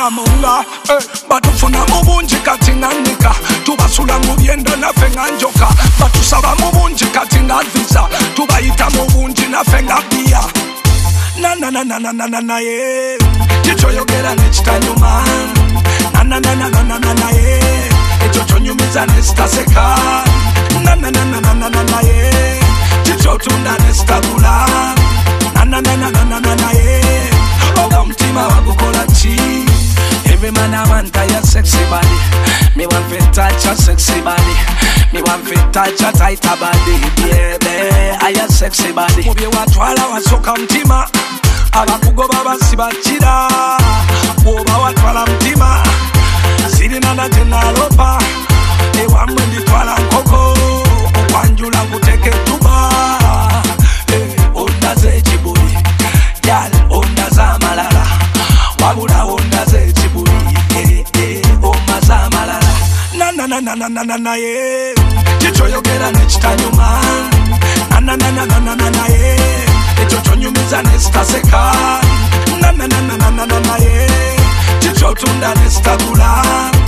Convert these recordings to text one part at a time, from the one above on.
tufuna munga batufuna mubunji kati nanika tubasula mubyenda nafe nga njoka batusaba mubunji kati nga visa tubayita mubunji nafe nga bia na ye kichoyogera nekitanyuma na ye ekyo kyonyumiza nesitaseka na ye kichotunda nesitabula na ye oba mutima wagukola ki every man I want a sexy body me want to touch a sexy body me want to touch a tighter body baby I a sexy body mubye watwala wasoka mutima abakugoba basibakira oba watwala mutima sirina na tenalopa ewamwe nditwala nkoko okwanjula nguteke tuba ondaze ekibuli yal ondaze amalala wabula ondaze ekibuli omaze amalala na ye kichoyogera nekitanyuma na ye ekyo kyonyumiza nesitaseka na ye kichotunda nesitabula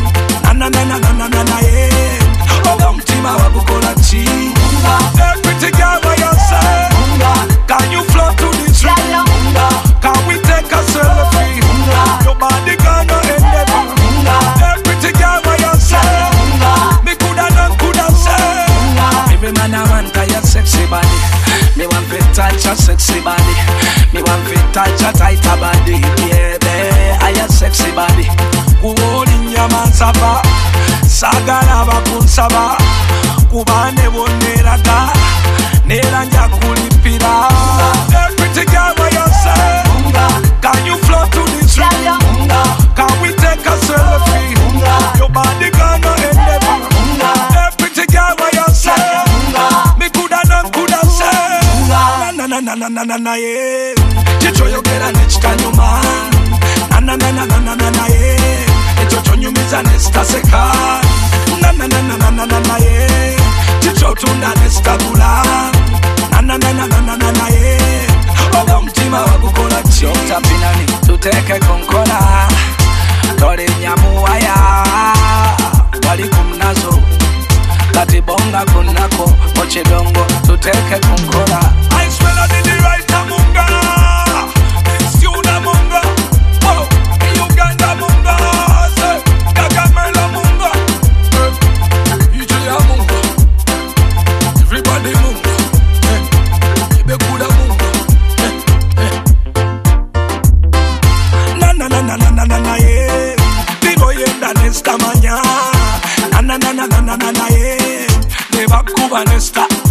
na ye oba mutima wagukola ki pretty girl by your side can you float to this room can we take a selfie your body gonna end up pretty girl by your side me coulda say every man I want a sexy body me want to touch a sexy body me want to touch a tighter body baby I a sexy body kuwoli nyama nsaba sagala bakunsaba kubane boneraga nera nja kulipira pretty girl by your side can you float to this room can we take a selfie your body gonna end up pretty girl by your side me coulda say na ye kichoyogera nekitanyuma na ye ekyo kyonyumiza nesitaseka na ye kichotunda nesitabula na ye oba mutima wagukola ki tapinani tuteke konkola tole nyamuwaya wali kumnazo kati bonga kunako mochedongo tuteke konkola I smell of the right amunga it's you na munga oh Uganda munga say Kakamela munga ije ya munga everybody munga ibekuda munga na ye bibo yenda nesta manya na ye nebakuba nesta